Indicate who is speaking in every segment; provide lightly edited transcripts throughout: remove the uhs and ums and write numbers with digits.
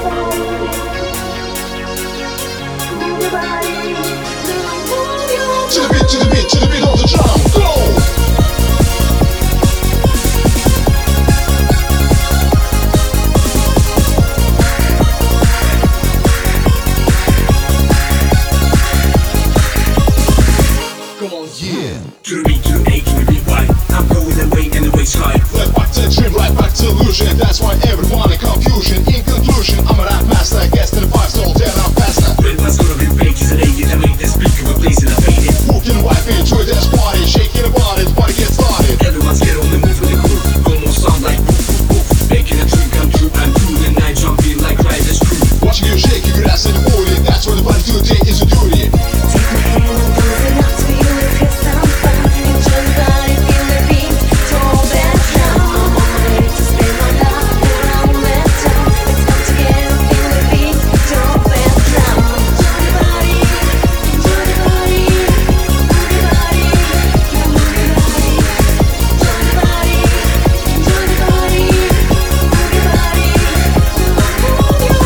Speaker 1: To the beat of the drum, go! Come on, yeah.
Speaker 2: To the beat, to the A, to the beat, right. I'm going away and the waist high.
Speaker 1: Right back to the dream, right back to illusion. That's why everyone in confusion. In conclusion, I'm a rap master. Guess to the five, so then I'm faster.
Speaker 2: Red one's gonna be pages and lady that make the speaker replace it, I fade it.
Speaker 1: Who can wipe into this party? Shaking about it, party get started.
Speaker 2: Everyone's get on the move with the crew. Almost sound like woof, woof, woof. Making a dream come true. I'm cool and I jump in like Riders Crew.
Speaker 1: Watching you shake your ass in the booty. That's what the party today is a duty.
Speaker 3: Take my hand and pose it up to you if you sound fun. Enjoy the body, feel the beat, to all that drum. I'm on my way to spin my love around that town. Let's come together, feel the beat, to all that drum. Enjoy the body, enjoy the body, move your body, now move your body. Enjoy the body, enjoy the body, move your body, now move your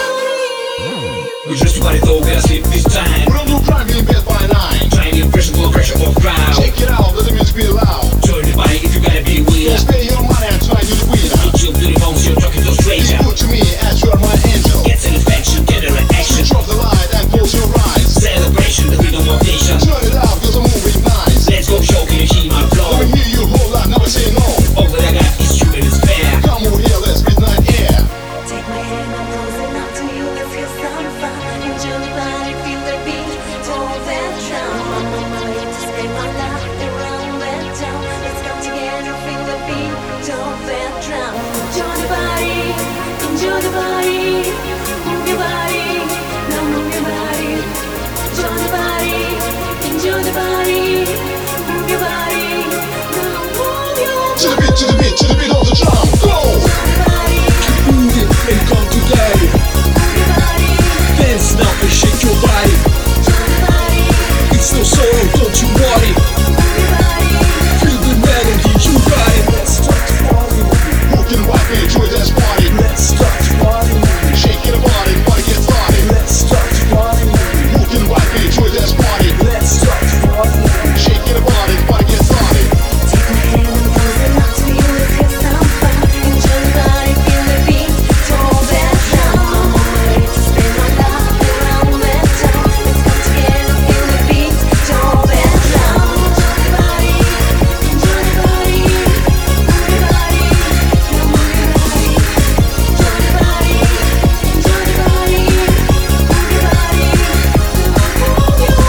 Speaker 3: body.
Speaker 2: We just about it all, gotta sleep this time.
Speaker 1: We don't do crime in bed by 9.
Speaker 2: Trying to impression, full of pressure off ground.
Speaker 1: Check it out, let the music be loud.
Speaker 2: Join the body if you gotta be
Speaker 1: Don't
Speaker 2: weird.
Speaker 1: spend your money and try to do the winner.
Speaker 2: Chill to the bones, you're talking to a
Speaker 1: Be
Speaker 2: stranger.
Speaker 1: good to me as you're my angel.
Speaker 2: Get satisfaction, get a reaction.
Speaker 1: Drop the light and close your eyes.
Speaker 2: Celebration, the rhythm of nation.
Speaker 1: Turn it out, cause I'm moving nice.
Speaker 2: Let's go show, can you hear my flow?
Speaker 1: Let me hear you whole lot, never say no.
Speaker 2: All that I got is true and it's fair.
Speaker 1: Come over here, let's breathe night air.
Speaker 3: Take my hand, I'm closing up to you. If you sound fun, enjoy the body, feel the beat, to all that drum. I'm on my way to spin my life around that town. Let's come together, feel the beat, to all that drum. Enjoy the body, enjoy the body, move your body, now move your body. Enjoy the body, enjoy the body, move your body, now move your body.
Speaker 1: To the beat, to the beat, to the beat of the drum, go!
Speaker 3: Enjoy the body,
Speaker 2: Move it and come together.
Speaker 3: move your body,
Speaker 2: Dance now and shake your body.
Speaker 3: enjoy the body,
Speaker 2: It's no sorrow, don't you worry.
Speaker 3: move your body.
Speaker 2: Feel the melody, you got it. Let's start the party.
Speaker 1: Who can wipe me to this party?
Speaker 2: Let's start the party.
Speaker 1: Shaking about it, party get started.
Speaker 2: Let's start the party.
Speaker 1: Who can wipe me to this party?
Speaker 2: Let's start the party.
Speaker 1: Shaking about it, party get started.
Speaker 3: Take my hand and pose it up to you if you sound fun. Enjoy the body, feel the beat, to all that drum. I'm on my way to spin my love around that town. Let's come together, feel the beat, to all that drum. Enjoy the body, enjoy the body, move your body, now move your body. Enjoy the body, enjoy the body, move your body, now move your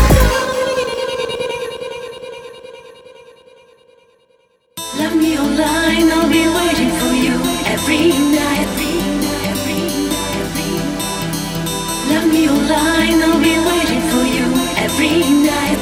Speaker 3: body. Love me online, I'll be waiting for you every night. Love me online, I'll be waiting for you every night.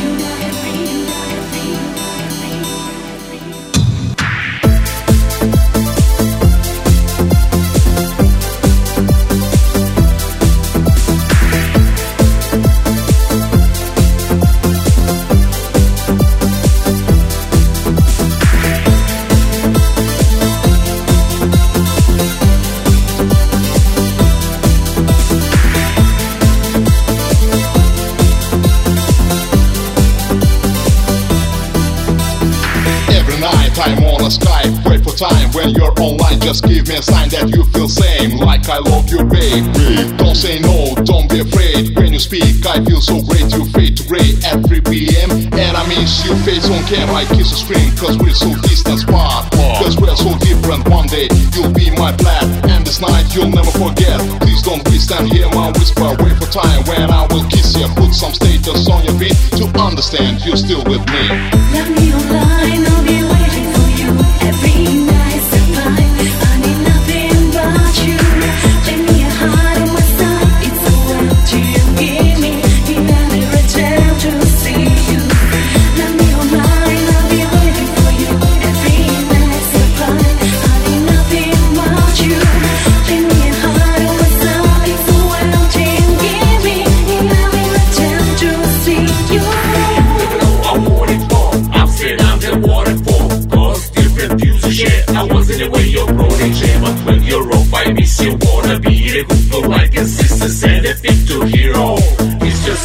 Speaker 1: I'm on a Skype, wait for time when you're online. Just give me a sign that you feel same, like I love you, baby. Don't say no, don't be afraid. When you speak, I feel so great. You fade to gray at 3 p.m. And I miss your face on camera. I kiss the screen, cause we're so distant apart. Cause we're so different. One day you'll be my black, and this night you'll never forget. Please don't please stand here, my whisper. Wait for time when I will kiss you. Put some status on your feet to understand you're still with me.
Speaker 3: Love me online, I'll be waiting for you every night. So fine, I need nothing but you. Lend me a heart on my side. It's so empty you give me. You never return to see you. Love me online, I'll be waiting for you every night. So fine, I need nothing but you. Lend me a heart on my side. It's so empty you give me. You never return to see you.
Speaker 2: I want it all. I'm scared I'm the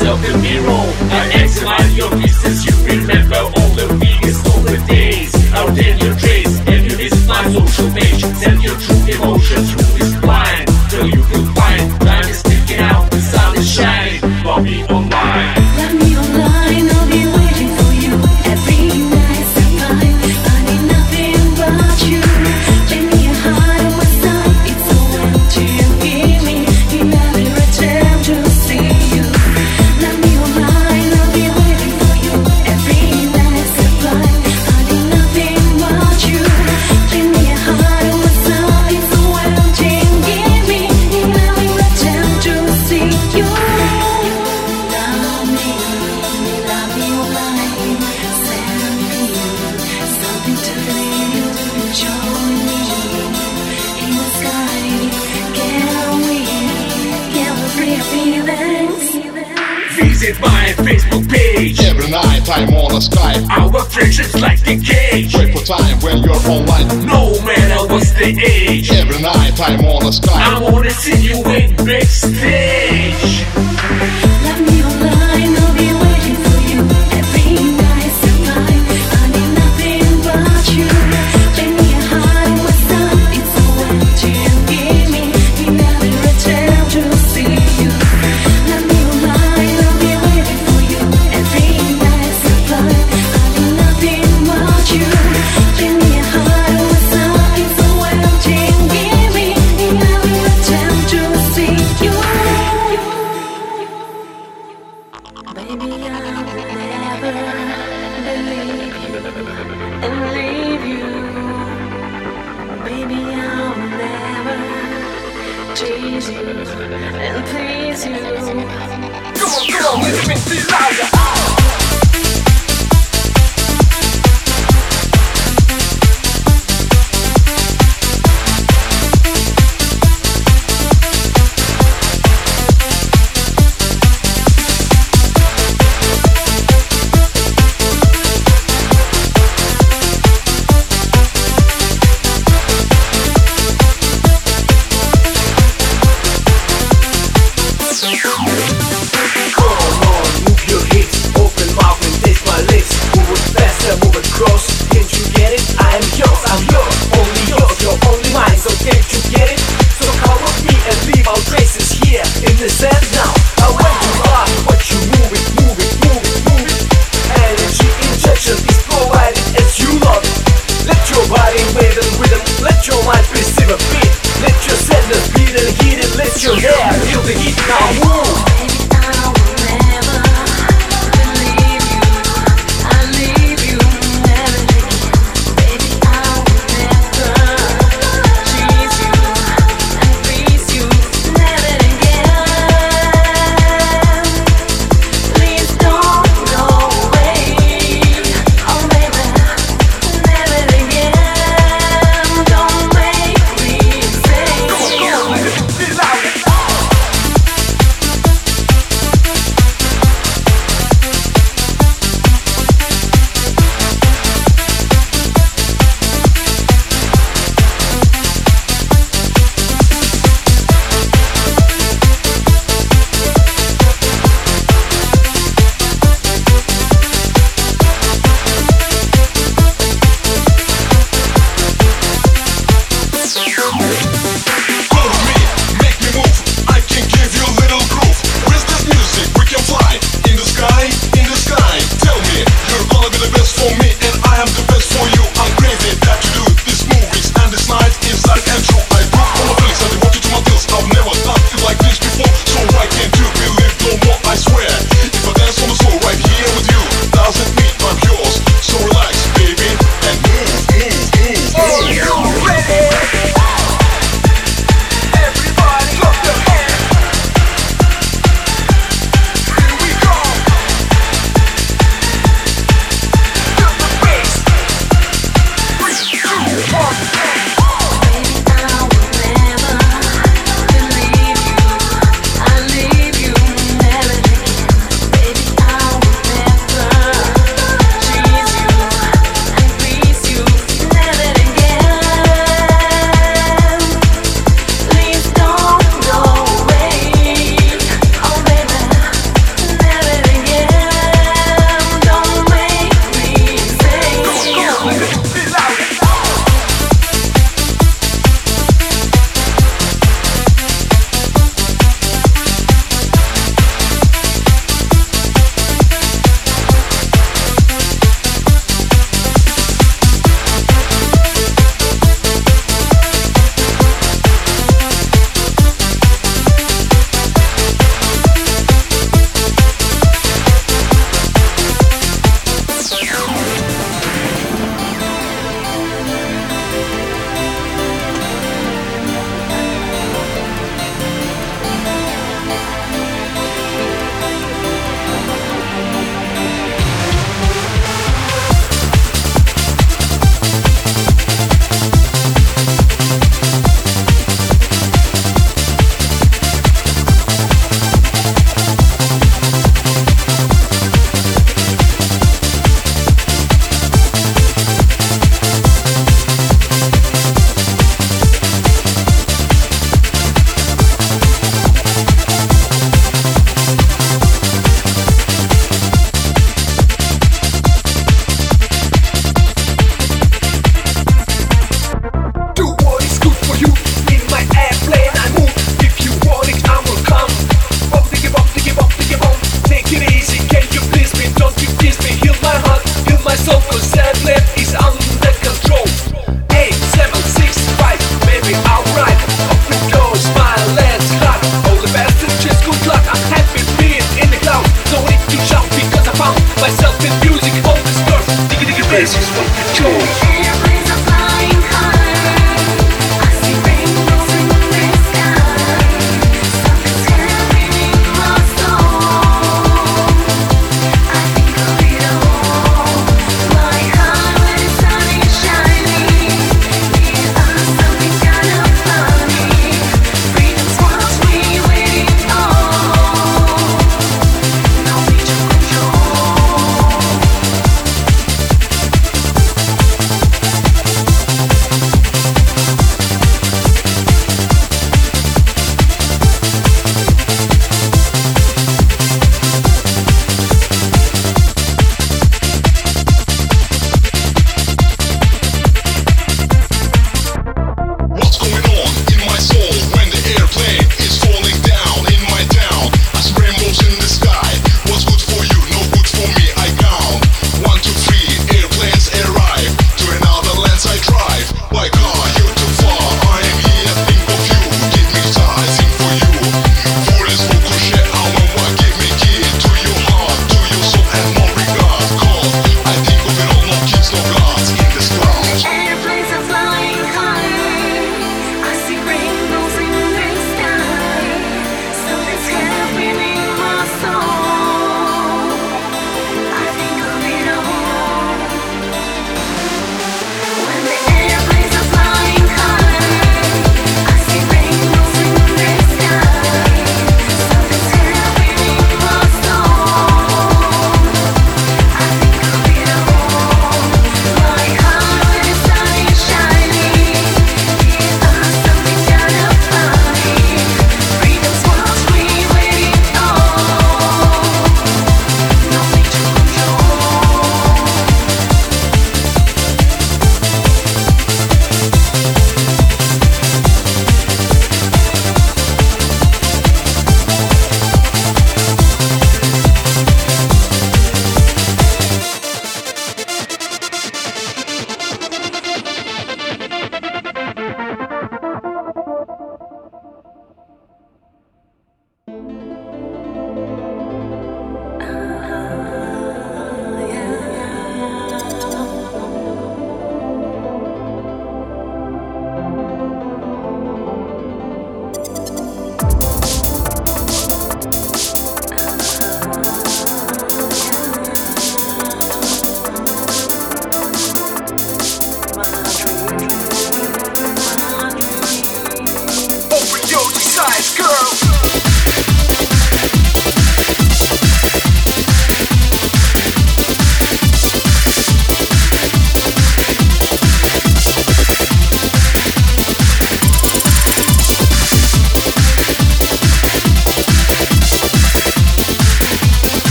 Speaker 2: yourself a mirror and examine your business. You remember all the biggest of the days. Now then your trace, and you visit my social page. Send your true emotion through this blind till you feel fine. Time is ticking out, the sun is shining. Love me online.
Speaker 3: Love me online, I'll be waiting for you. Every night survive, I need nothing but you. Give me a heart on my side, it's so empty. Give me another attempt to see you. Love me online, I'll be waiting for you. Every night survive, I need nothing but you. Give me a heart on my side, it's so empty. Give me another attempt to see you. Love me online, send me something to feel. Join me in the sky, get free feelings.
Speaker 2: Visit my Facebook page.
Speaker 1: Every night I'm on a Skype.
Speaker 2: Our friendship's like the cage.
Speaker 1: Wait for time when you're online.
Speaker 2: No matter what's the age,
Speaker 1: Every night I'm on a Skype.
Speaker 2: I wanna see you in backstage.
Speaker 3: Love me online, I'll be waiting for you. Every night survive, I need nothing but you. Give me a heart on my side, it's so empty. Give me another attempt to see you. Love me online, I'll be waiting for you. Every night survive, I need nothing but you. Give me a heart on my side, it's so empty. Give me another attempt to see you. Baby, I will never believe you and leave you. Baby, I will never tease you and please you.
Speaker 2: Come on, let's make this louder. Come on, move your hips.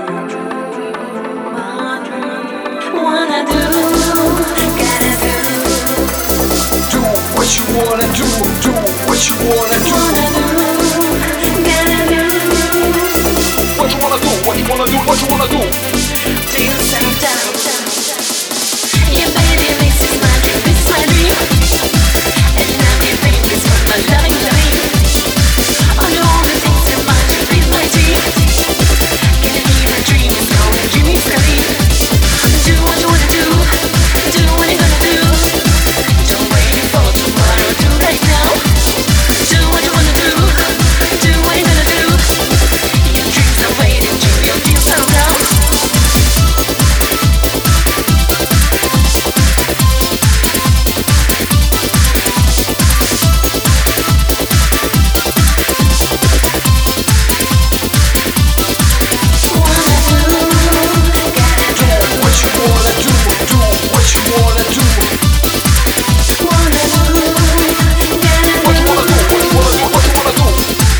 Speaker 3: Wanna do, gotta do.
Speaker 4: Do what you wanna do, do what you wanna do.
Speaker 3: Wanna do, gotta do.
Speaker 1: What you wanna do, what you wanna do, what you wanna do?
Speaker 3: Do yourself down. Yeah, baby, this is my dream. And I'm giving this for my loving dream. I know all the things that might be my dream. Can you hear my dream is calling, dream is calling. Do what you wanna do, do what you're gonna do. Don't wait for tomorrow, do right now. Do what you wanna do, do what you're gonna do. Your dreams are waiting, do your feel so down.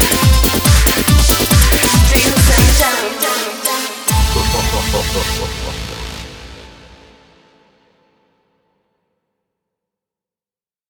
Speaker 1: What